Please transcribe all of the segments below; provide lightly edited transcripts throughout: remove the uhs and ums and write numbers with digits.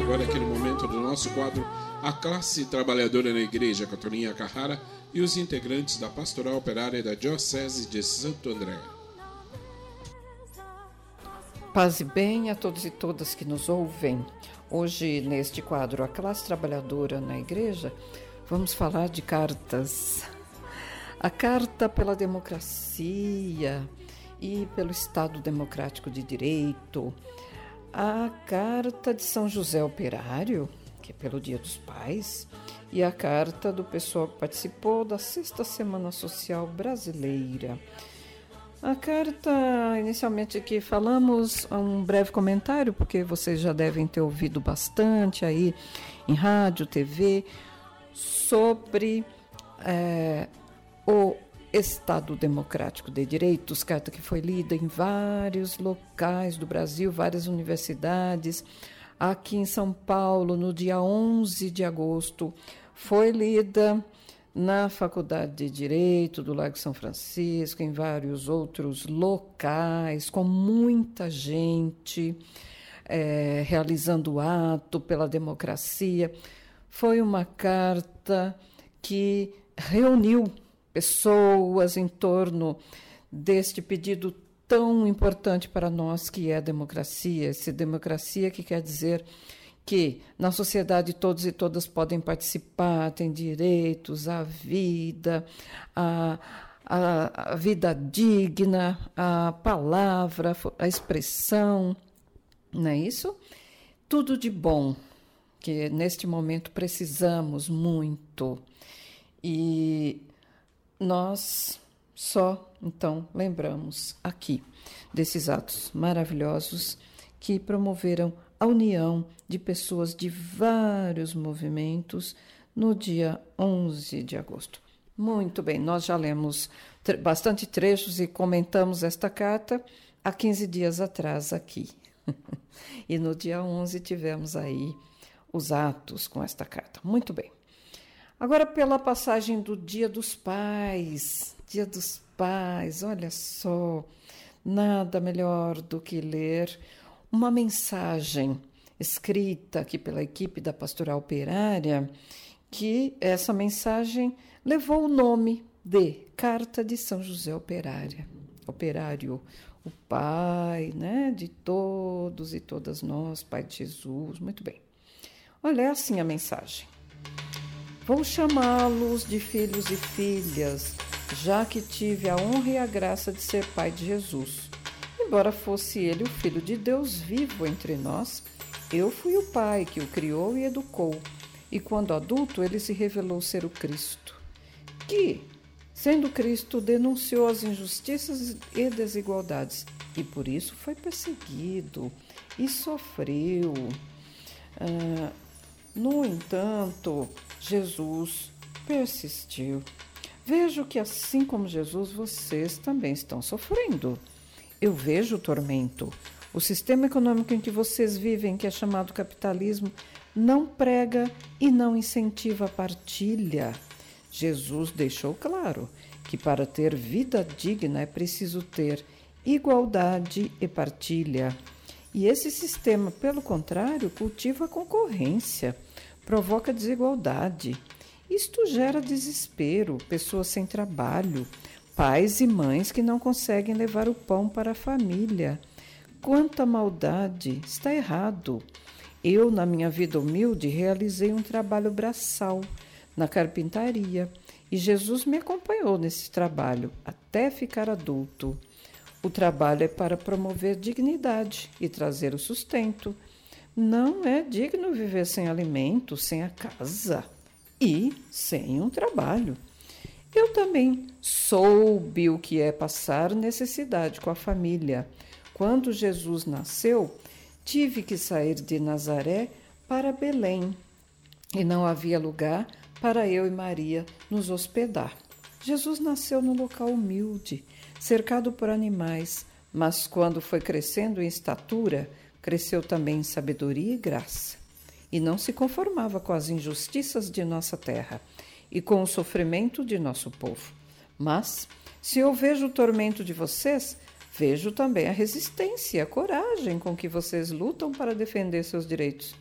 agora aquele momento do nosso quadro A Classe Trabalhadora na Igreja, com a Toninha Carrara e os integrantes da Pastoral Operária da Diocese de Santo André. Paz e bem a todos e todas que nos ouvem. Hoje, neste quadro A Classe Trabalhadora na Igreja, vamos falar de cartas. A Carta pela Democracia e pelo Estado Democrático de Direito, a Carta de São José Operário, que é pelo Dia dos Pais, e a carta do pessoal que participou da 6ª Semana Social Brasileira. A carta, inicialmente aqui falamos, um breve comentário, porque vocês já devem ter ouvido bastante aí em rádio, TV, sobre o Estado Democrático de Direitos, carta que foi lida em vários locais do Brasil, várias universidades. Aqui em São Paulo, no dia 11 de agosto, foi lida na Faculdade de Direito do Largo São Francisco, em vários outros locais, com muita gente realizando o ato pela democracia. Foi uma carta que reuniu pessoas em torno deste pedido tão importante para nós, que é a democracia. Essa democracia que quer dizer que na sociedade todos e todas podem participar, têm direitos à vida, a vida digna, a palavra, a expressão, não é isso? Tudo de bom, que neste momento precisamos muito. E nós só, então, lembramos aqui desses atos maravilhosos que promoveram a união de pessoas de vários movimentos no dia 11 de agosto. Muito bem, nós já lemos bastante trechos e comentamos esta carta há 15 dias atrás aqui. E no dia 11 tivemos aí os atos com esta carta. Muito bem. Agora, pela passagem do Dia dos Pais. Dia dos Pais, olha só, nada melhor do que ler uma mensagem escrita aqui pela equipe da Pastoral Operária, que essa mensagem levou o nome de Carta de São José Operário, o pai, né, de todos e todas nós, Pai de Jesus. Muito bem. Olha, é assim a mensagem. Vou chamá-los de filhos e filhas, já que tive a honra e a graça de ser pai de Jesus. Embora fosse ele o Filho de Deus vivo entre nós, eu fui o pai que o criou e educou, e quando adulto ele se revelou ser o Cristo, que, sendo Cristo, denunciou as injustiças e desigualdades, e por isso foi perseguido e sofreu. No entanto, Jesus persistiu. Vejo que, assim como Jesus, vocês também estão sofrendo. Eu vejo o tormento. O sistema econômico em que vocês vivem, que é chamado capitalismo, não prega e não incentiva a partilha. Jesus deixou claro que para ter vida digna é preciso ter igualdade e partilha. E esse sistema, pelo contrário, cultiva a concorrência, provoca desigualdade. Isto gera desespero, pessoas sem trabalho, pais e mães que não conseguem levar o pão para a família. Quanta maldade! Está errado. Eu, na minha vida humilde, realizei um trabalho braçal na carpintaria e Jesus me acompanhou nesse trabalho até ficar adulto. O trabalho é para promover dignidade e trazer o sustento. Não é digno viver sem alimento, sem a casa e sem um trabalho. Eu também soube o que é passar necessidade com a família. Quando Jesus nasceu, tive que sair de Nazaré para Belém e não havia lugar para eu e Maria nos hospedar. Jesus nasceu num local humilde, cercado por animais, mas quando foi crescendo em estatura, cresceu também em sabedoria e graça. E não se conformava com as injustiças de nossa terra e com o sofrimento de nosso povo. Mas, se eu vejo o tormento de vocês, vejo também a resistência e a coragem com que vocês lutam para defender seus direitos.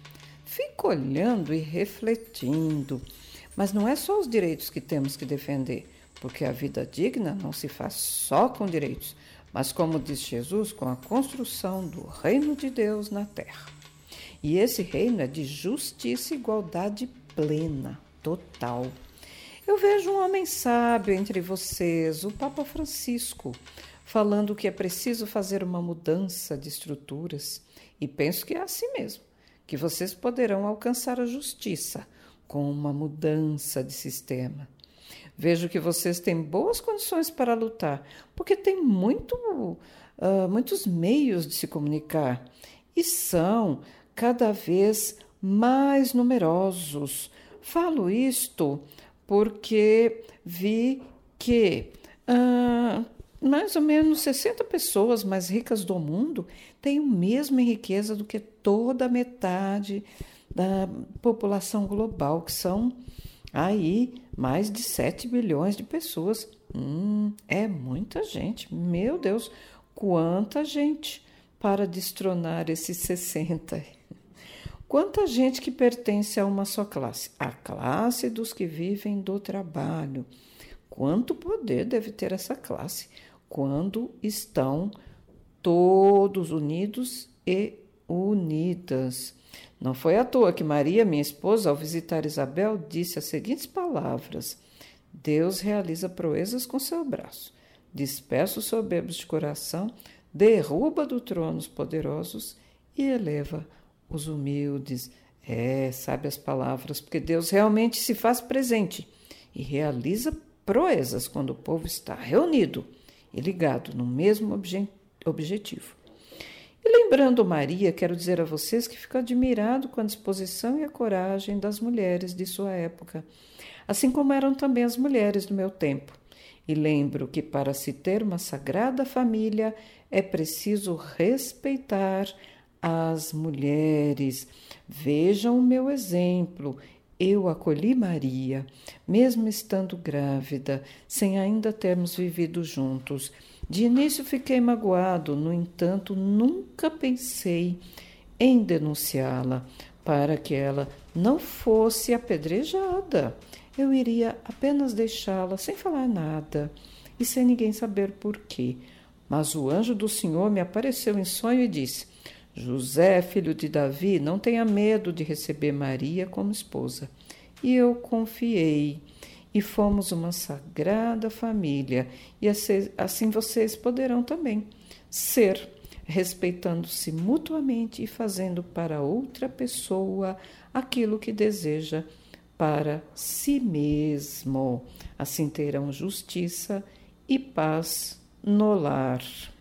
fico olhando e refletindo. Mas não é só os direitos que temos que defender, porque a vida digna não se faz só com direitos, mas, como diz Jesus, com a construção do reino de Deus na terra. E esse reino é de justiça e igualdade plena, total. Eu vejo um homem sábio entre vocês, o Papa Francisco, falando que é preciso fazer uma mudança de estruturas. E penso que é assim mesmo, que vocês poderão alcançar a justiça com uma mudança de sistema. Vejo que vocês têm boas condições para lutar, porque têm muitos meios de se comunicar e são cada vez mais numerosos. Falo isto porque vi que mais ou menos 60 pessoas mais ricas do mundo têm a mesma riqueza do que toda a metade da população global, que são aí mais de 7 bilhões de pessoas. É muita gente, meu Deus, quanta gente para destronar esses 60. Quanta gente que pertence a uma só classe, a classe dos que vivem do trabalho. Quanto poder deve ter essa classe quando estão todos unidos e unidas. Não foi à toa que Maria, minha esposa, ao visitar Isabel, disse as seguintes palavras: Deus realiza proezas com seu braço, dispersa os soberbos de coração, derruba do trono os poderosos e eleva os humildes. Sabe as palavras, porque Deus realmente se faz presente e realiza proezas quando o povo está reunido e ligado no mesmo objetivo. E lembrando Maria, quero dizer a vocês que fico admirado com a disposição e a coragem das mulheres de sua época, assim como eram também as mulheres do meu tempo. E lembro que para se ter uma sagrada família é preciso respeitar as mulheres. Vejam o meu exemplo. Eu acolhi Maria, mesmo estando grávida, sem ainda termos vivido juntos. De início fiquei magoado, no entanto, nunca pensei em denunciá-la para que ela não fosse apedrejada. Eu iria apenas deixá-la sem falar nada e sem ninguém saber por quê. Mas o anjo do Senhor me apareceu em sonho e disse: José, filho de Davi, não tenha medo de receber Maria como esposa. E eu confiei, e fomos uma sagrada família, e assim vocês poderão também ser, respeitando-se mutuamente e fazendo para outra pessoa aquilo que deseja para si mesmo. Assim terão justiça e paz no lar.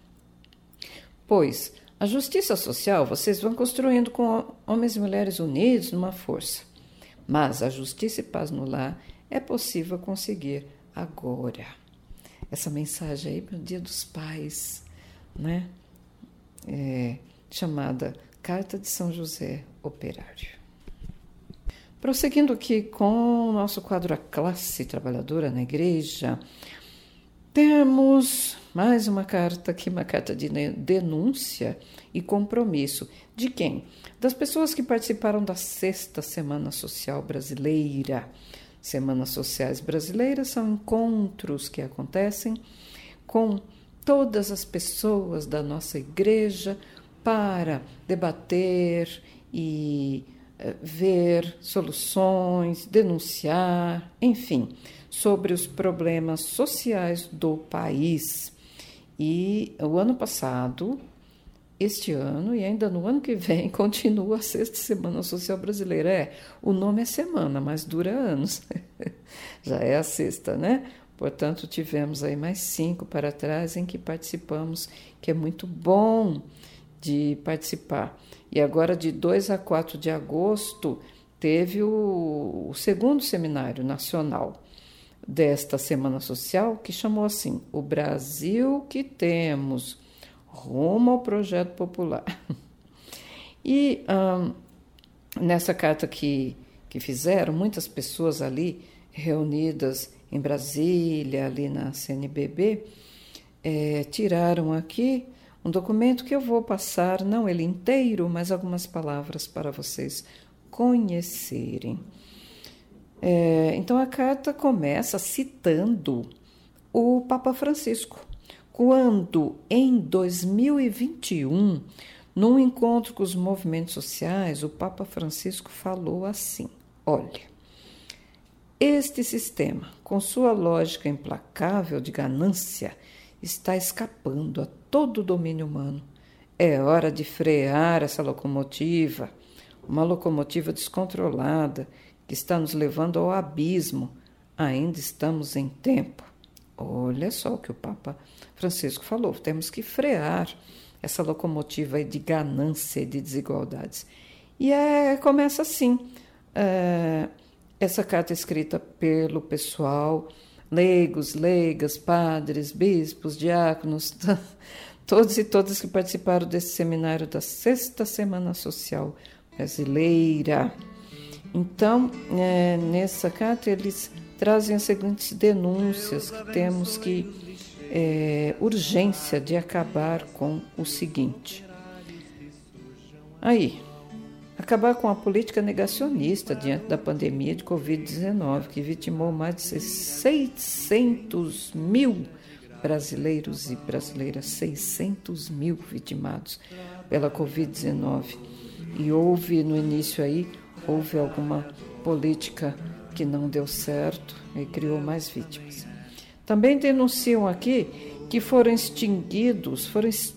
Pois a justiça social vocês vão construindo com homens e mulheres unidos numa força. Mas a justiça e paz no lar é possível conseguir agora. Essa mensagem aí para o Dia dos Pais, né? Chamada Carta de São José Operário. Prosseguindo aqui com o nosso quadro A Classe Trabalhadora na Igreja, temos mais uma carta aqui, uma carta de denúncia e compromisso. De quem? Das pessoas que participaram da 6ª Semana Social Brasileira. Semanas Sociais Brasileiras são encontros que acontecem com todas as pessoas da nossa igreja para debater e ver soluções, denunciar, enfim, sobre os problemas sociais do país. E o ano passado, este ano e ainda no ano que vem, continua a 6ª Semana Social Brasileira. O nome é semana, mas dura anos. Já é a 6ª, né? Portanto, tivemos aí mais 5 para trás em que participamos, que é muito bom de participar. E agora, de 2 a 4 de agosto, teve o 2º Seminário Nacional desta Semana Social, que chamou assim: O Brasil que Temos, rumo ao projeto popular. E nessa carta que fizeram, muitas pessoas ali reunidas em Brasília, ali na CNBB, tiraram aqui um documento que eu vou passar, não ele inteiro, mas algumas palavras para vocês conhecerem. Então, a carta começa citando o Papa Francisco, quando, em 2021, num encontro com os movimentos sociais, o Papa Francisco falou assim: olha, este sistema, com sua lógica implacável de ganância, está escapando a todo o domínio humano. É hora de frear essa locomotiva, uma locomotiva descontrolada, que está nos levando ao abismo. Ainda estamos em tempo. Olha só o que o Papa Francisco falou. Temos que frear essa locomotiva de ganância e de desigualdades. E começa assim. Essa carta é escrita pelo pessoal, leigos, leigas, padres, bispos, diáconos, todos e todas que participaram desse seminário da 6ª Semana Social Brasileira. Então, nessa carta, eles trazem as seguintes denúncias, que temos urgência de acabar com o seguinte. Acabar com a política negacionista diante da pandemia de Covid-19, que vitimou mais de 600 mil brasileiros e brasileiras, 600 mil vitimados pela Covid-19. E houve, no início houve alguma política que não deu certo e criou mais vítimas. Também denunciam aqui que foram extintos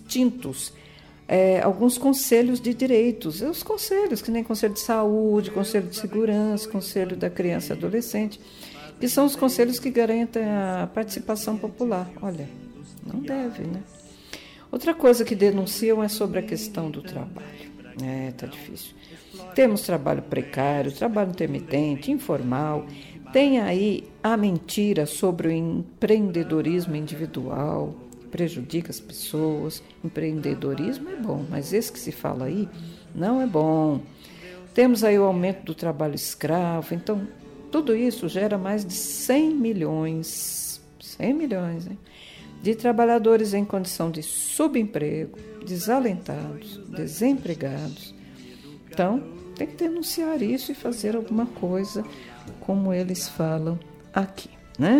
alguns conselhos de direitos. Os conselhos, que nem Conselho de Saúde, Conselho de Segurança, Conselho da Criança e Adolescente, que são os conselhos que garantem a participação popular. Olha, não deve, né? Outra coisa que denunciam é sobre a questão do trabalho. Tá difícil. Temos trabalho precário, trabalho intermitente, informal. Tem aí a mentira sobre o empreendedorismo individual, prejudica as pessoas. Empreendedorismo é bom, mas esse que se fala aí não é bom. Temos aí o aumento do trabalho escravo. Então, tudo isso gera mais de 100 milhões, hein, de trabalhadores em condição de subemprego, desalentados, desempregados. Então, tem que denunciar isso e fazer alguma coisa, como eles falam aqui, né?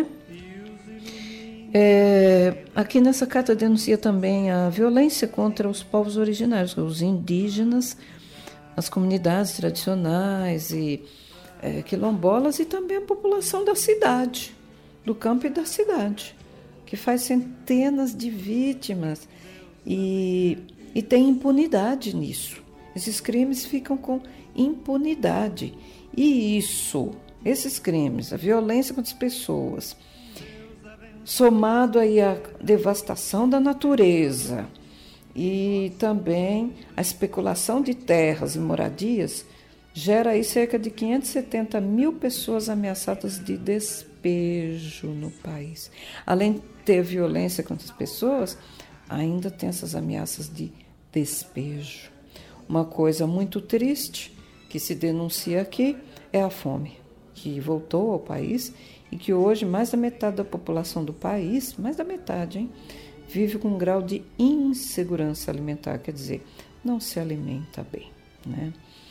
Aqui nessa carta denuncia também a violência contra os povos originários, os indígenas, as comunidades tradicionais e quilombolas, e também a população da cidade, do campo e da cidade, que faz centenas de vítimas e tem impunidade nisso. Esses crimes ficam com impunidade. E esses crimes, a violência contra as pessoas, somado aí à devastação da natureza e também a especulação de terras e moradias, gera aí cerca de 570 mil pessoas ameaçadas de despejo no país. Além de ter violência contra as pessoas, ainda tem essas ameaças de despejo. Uma coisa muito triste que se denuncia aqui é a fome, que voltou ao país e que hoje mais da metade da população do país, mais da metade, vive com um grau de insegurança alimentar, quer dizer, não se alimenta bem, né?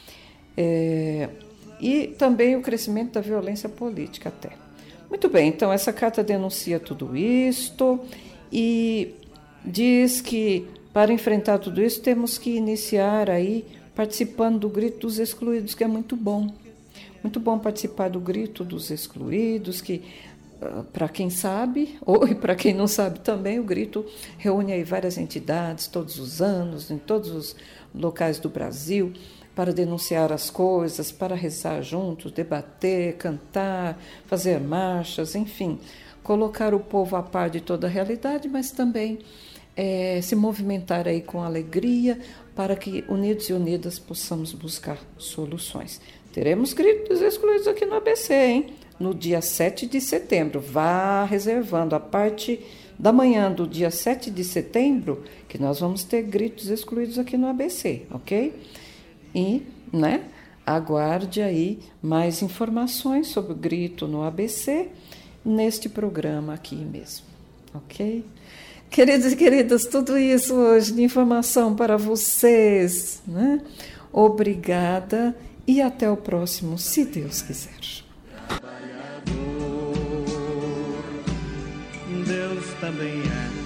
E também o crescimento da violência política até. Muito bem, então essa carta denuncia tudo isto e diz que para enfrentar tudo isso temos que iniciar aí participando do Grito dos Excluídos, que é muito bom. Muito bom participar do Grito dos Excluídos, que para quem sabe, ou para quem não sabe também, o Grito reúne aí várias entidades todos os anos, em todos os locais do Brasil, para denunciar as coisas, para rezar juntos, debater, cantar, fazer marchas, enfim, colocar o povo a par de toda a realidade, mas também se movimentar aí com alegria para que, unidos e unidas, possamos buscar soluções. Teremos Gritos Excluídos aqui no ABC, hein? No dia 7 de setembro. Vá reservando a parte da manhã do dia 7 de setembro, que nós vamos ter Gritos Excluídos aqui no ABC, ok? E, aguarde aí mais informações sobre o grito no ABC neste programa aqui mesmo, ok? Queridos e queridas, tudo isso hoje de informação para vocês, né? Obrigada e até o próximo, se Deus quiser. Deus também é